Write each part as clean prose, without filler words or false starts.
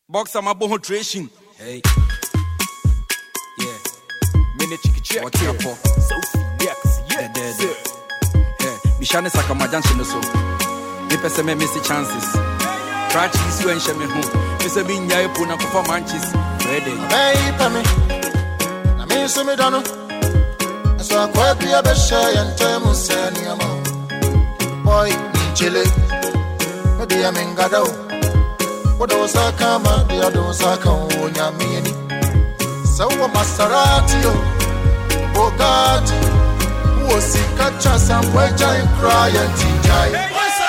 Box am abo hydration. Hey. Yeah. Mini chicky check. What you for? So yes. Yeah. Mishane saka majanche no so. Me pese me miss chances. Try cheese you and shame me home. Me say be nyai po na kofa manches. Ready. Hey pame. Na me so me dano. So akwa bia be share yantemu sani ama. Boy, chile. No dia mengada. Wadosa kama dia dosa kaonya mini. Sawa Maserati Bugatti. Wosika chasa weja in cry and tijai.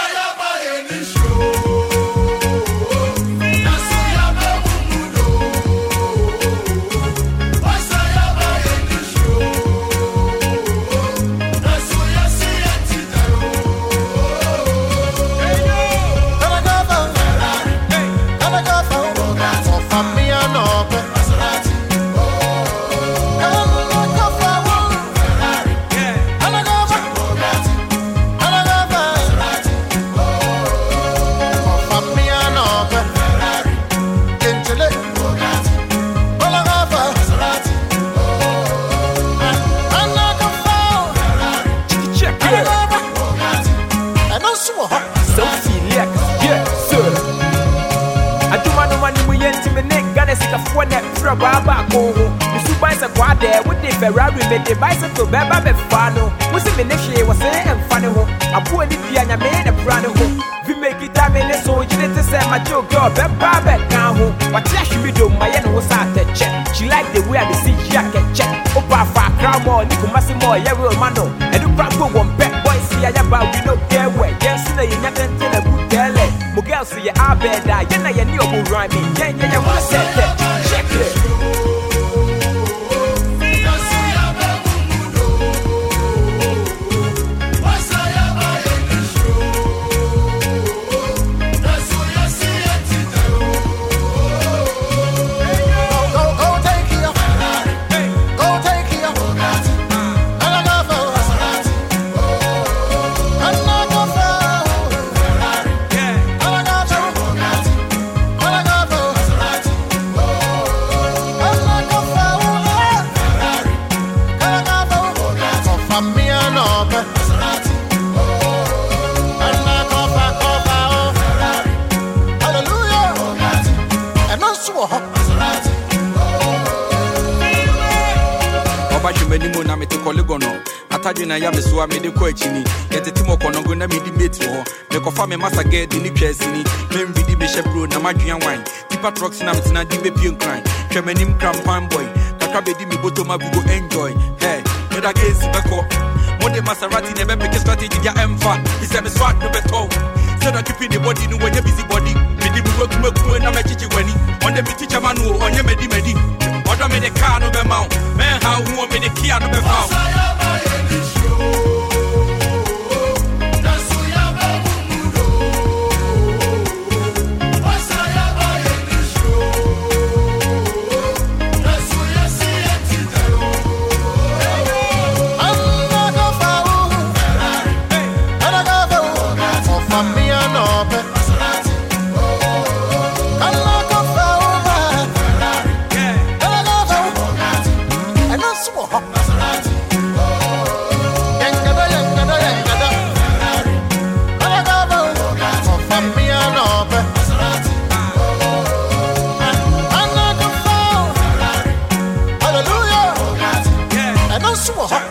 Ferrari made the bicycle beba befano. Was it Minishie was saying and funny home? I put it piano made a brand home. We make it time in so you need to say my joke girl beba back home. What she be do my end was out the check. She liked the way I see jacket check. Opa for crown more, Nico Massimo, Yellow Mano, and the Brambo one back boys see I about we don't care where. Yes, you nothing to the good tell it. Mugel see I bet that you know who rhyme me. Yeah, I want to say that. Check it. Atajina ya mesuwa me de ko achini yete timo konongo na me di mate ho me kofa me masa get ni twasini me mvidi me shebro na madwan wan tipa trucks na mtina di be pien kran hwemanim crampan boy kakra be di me bottom abugo enjoy hey me da case beko mo de Maserati ne be make strategy ya emfa he say me swat no beto say that keep the body no when you busy body me di bugo kumaku na me chichi wani on the teacher man no onye medi odo me de car no be maw me how who me de kia no be found. Hallelujah.